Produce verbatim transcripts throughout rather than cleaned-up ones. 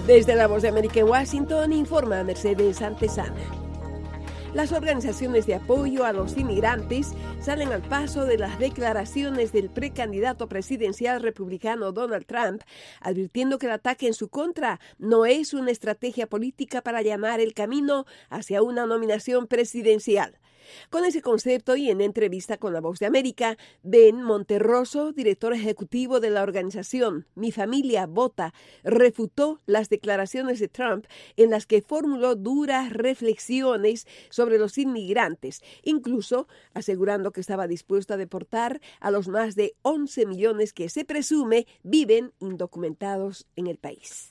Desde la Voz de América en Washington, informa Mercedes Antesana. Las organizaciones de apoyo a los inmigrantes salen al paso de las declaraciones del precandidato presidencial republicano Donald Trump, advirtiendo que el ataque en su contra no es una estrategia política para allanar el camino hacia una nominación presidencial. Con ese concepto y en entrevista con La Voz de América, Ben Monterroso, director ejecutivo de la organización Mi Familia Vota, refutó las declaraciones de Trump en las que formuló duras reflexiones sobre los inmigrantes, incluso asegurando que estaba dispuesto a deportar a los más de once millones que se presume viven indocumentados en el país.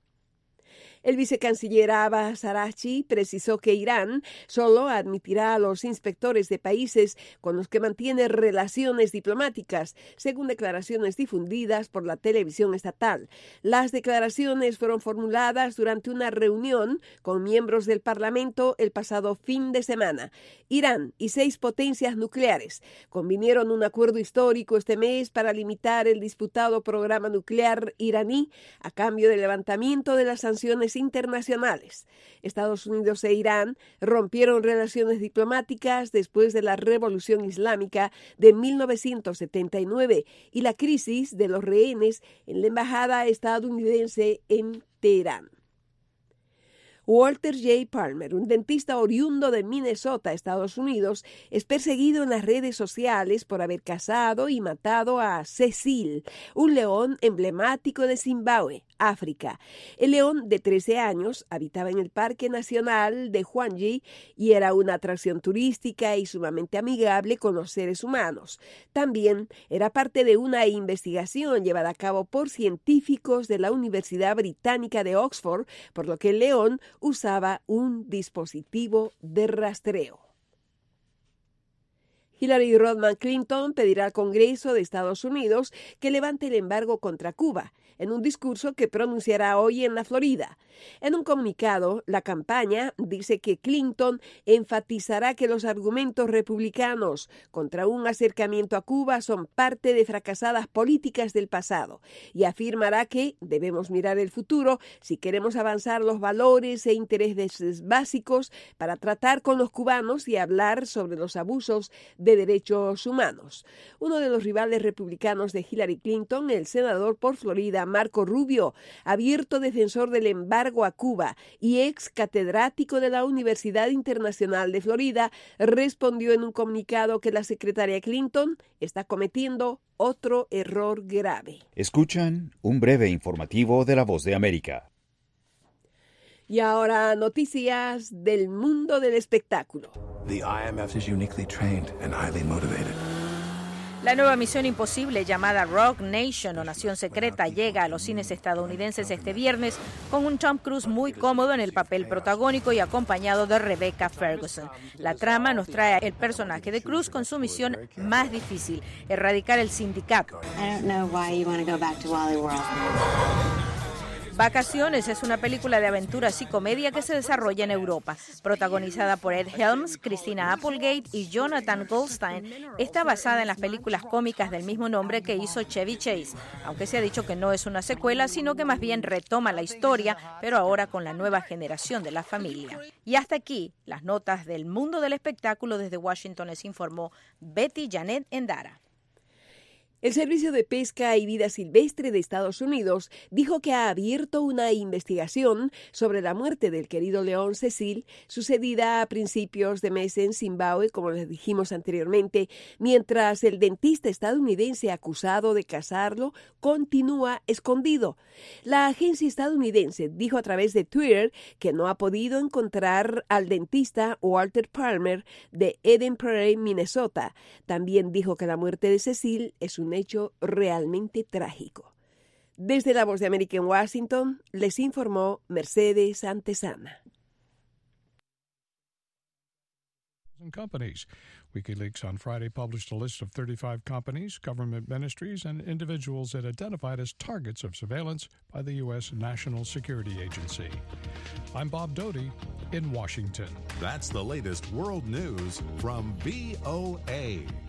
El vicecanciller Abbas Araghchi precisó que Irán solo admitirá a los inspectores de países con los que mantiene relaciones diplomáticas, según declaraciones difundidas por la televisión estatal. Las declaraciones fueron formuladas durante una reunión con miembros del Parlamento el pasado fin de semana. Irán y seis potencias nucleares convinieron un acuerdo histórico este mes para limitar el disputado programa nuclear iraní a cambio del levantamiento de las sanciones internacionales. Estados Unidos e Irán rompieron relaciones diplomáticas después de la Revolución Islámica de mil novecientos setenta y nueve y la crisis de los rehenes en la embajada estadounidense en Teherán. Walter J. Palmer, un dentista oriundo de Minnesota, Estados Unidos, es perseguido en las redes sociales por haber cazado y matado a Cecil, un león emblemático de Zimbabue, África. El león de trece años habitaba en el Parque Nacional de Hwange y era una atracción turística y sumamente amigable con los seres humanos. También era parte de una investigación llevada a cabo por científicos de la Universidad Británica de Oxford, por lo que el león usaba un dispositivo de rastreo. Hillary Rodham Clinton pedirá al Congreso de Estados Unidos que levante el embargo contra Cuba, en un discurso que pronunciará hoy en la Florida. En un comunicado, la campaña dice que Clinton enfatizará que los argumentos republicanos contra un acercamiento a Cuba son parte de fracasadas políticas del pasado y afirmará que debemos mirar el futuro si queremos avanzar los valores e intereses básicos para tratar con los cubanos y hablar sobre los abusos de derechos humanos. Uno de los rivales republicanos de Hillary Clinton, el senador por Florida, Marco Rubio, abierto defensor del embargo a Cuba y ex catedrático de la Universidad Internacional de Florida, respondió en un comunicado que la secretaria Clinton está cometiendo otro error grave. Escuchan un breve informativo de La Voz de América. Y ahora noticias del mundo del espectáculo. The I M F is uniquely trained and highly motivated. La nueva Misión Imposible llamada Rogue Nation o Nación Secreta llega a los cines estadounidenses este viernes con un Tom Cruise muy cómodo en el papel protagónico y acompañado de Rebecca Ferguson. La trama nos trae el personaje de Cruise con su misión más difícil, erradicar el sindicato. I don't know why you want to go back to Wally World. Vacaciones es una película de aventuras y comedia que se desarrolla en Europa. Protagonizada por Ed Helms, Christina Applegate y Jonathan Goldstein, está basada en las películas cómicas del mismo nombre que hizo Chevy Chase, aunque se ha dicho que no es una secuela, sino que más bien retoma la historia, pero ahora con la nueva generación de la familia. Y hasta aquí, las notas del mundo del espectáculo. Desde Washington les informó Betty Janet Endara. El Servicio de Pesca y Vida Silvestre de Estados Unidos dijo que ha abierto una investigación sobre la muerte del querido león Cecil, sucedida a principios de mes en Zimbabue, como les dijimos anteriormente, mientras el dentista estadounidense acusado de cazarlo continúa escondido. La agencia estadounidense dijo a través de Twitter que no ha podido encontrar al dentista Walter Palmer de Eden Prairie, Minnesota. También dijo que la muerte de Cecil es un hecho realmente trágico. Desde La Voz de América en Washington, les informó Mercedes Antesana. Companies. WikiLeaks on Friday published a list of thirty-five companies, government ministries, and individuals it identified as targets of surveillance by the U S National Security Agency. I'm Bob Doty in Washington. That's the latest world news from V O A.